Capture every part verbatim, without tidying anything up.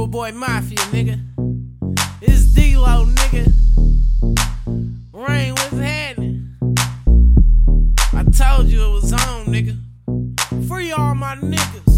Jungle Boy Mafia, nigga. It's D-Lo, nigga. Rain, what's happening? I told you it was on, nigga. Free all my niggas.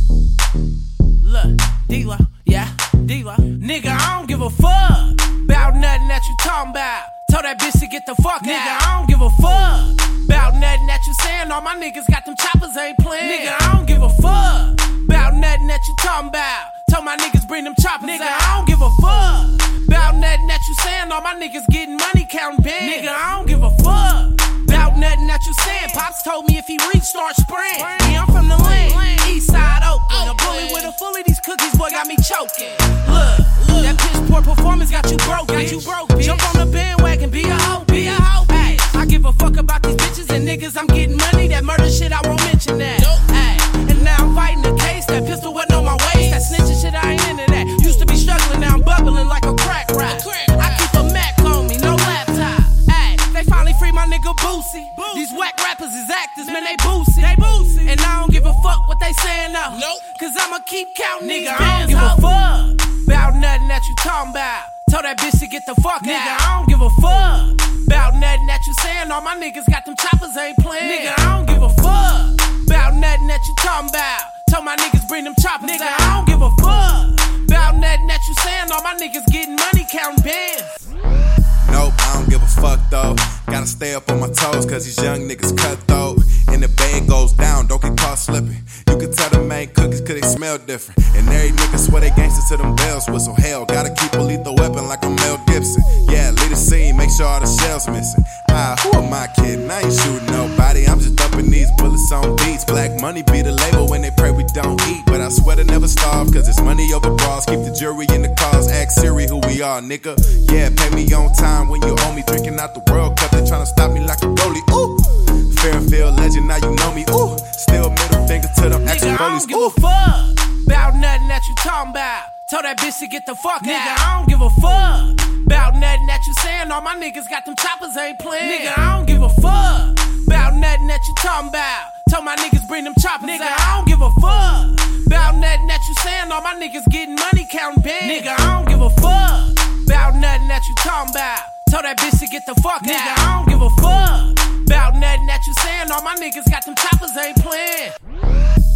Look, D-Lo, yeah, D-Lo. Nigga, I don't give a fuck about nothing that you talking about. Told that bitch to get the fuck nigga, out. Nigga, I don't give a fuck about nothing that you saying. All my niggas got them choppers, ain't playing. Nigga, I don't give a fuck about nothing that you talking about. Told my niggas bring them choppers nigga, out. I don't give a fuck about nothing that you saying. All my niggas getting money, counting bands. Nigga, I don't give a fuck about nothing that you saying. Pops told me if he reach, start spraying. Yeah, I'm from the lane, east side Oakland. A bully with a fully, these cookies, boy, got me choking. Look, that piss poor performance got you broke, got you broke. Jump on the bandwagon, be a hoe, be a hoe. Ay, I give a fuck about these bitches and niggas. I'm getting money, that murder shit, I won't mention that. Ay, and now I'm fighting the case. That pistol wasn't on my waist. That snitching shit, I ain't into that. Used to be struggling, now I'm bubbling like a crack rap. I keep a Mac on me, no laptop. Ay, they finally free my nigga Boosie. These whack rappers is actors, man, they Boosie. They Boosie. And I don't give a fuck what they saying now. Nope. Cause I'ma keep counting nigga, these I don't give a fuck about nothing that you talking about. Told that bitch to get the fuck nigga, out. Nigga, I don't give a fuck about nothing that you saying. All my niggas got them choppers, ain't playing. Nigga, I don't give a fuck about nothing that you talking about. Told my niggas bring them choppers nigga, out. I don't give a fuck about nothing that you saying. All my niggas getting money, counting bands. Nope, I don't give a fuck though. Gotta stay up on my toes, cause these young niggas cutthroat. And the bag goes down, don't get caught slipping. You can tell them ain't cookies cause they smell different. And every nigga swear they gangsters to them bells whistle. Hell, gotta keep a lethal weapon like I'm Mel Gibson. Yeah, lead the scene, make sure all the shells missing. Ah, who am I kidding? I ain't shooting nobody, I'm just dumping these bullets on beats. Black money be the label when they pray we don't eat. But I swear to never starve, cause it's money over bras. Keep the jury in the cars, ask Siri who we are, nigga. Yeah, pay me on time when you owe me. Drinking out the World Cup, they tryna stop me like a goalie. Ooh, Fairfield legend, now you know me. Ooh, still middle finger to them action bullies. Nigga, I don't give a fuck about nothing that you talking about. Told that bitch to get the fuck nigga, out. Nigga, I don't give a fuck about nothing that you saying. All my niggas got them choppers, ain't playing. Nigga, I don't give a fuck about nothing that you talking about. Told my niggas bring them choppers nigga, out. I don't give a fuck about nothing that you saying. All my niggas getting money, counting bands. Nigga, I don't give a fuck about nothing that you talking about. Told that bitch to get the fuck nigga, out. I don't give a fuck about nothing that you saying. All my niggas got them choppers, ain't playing.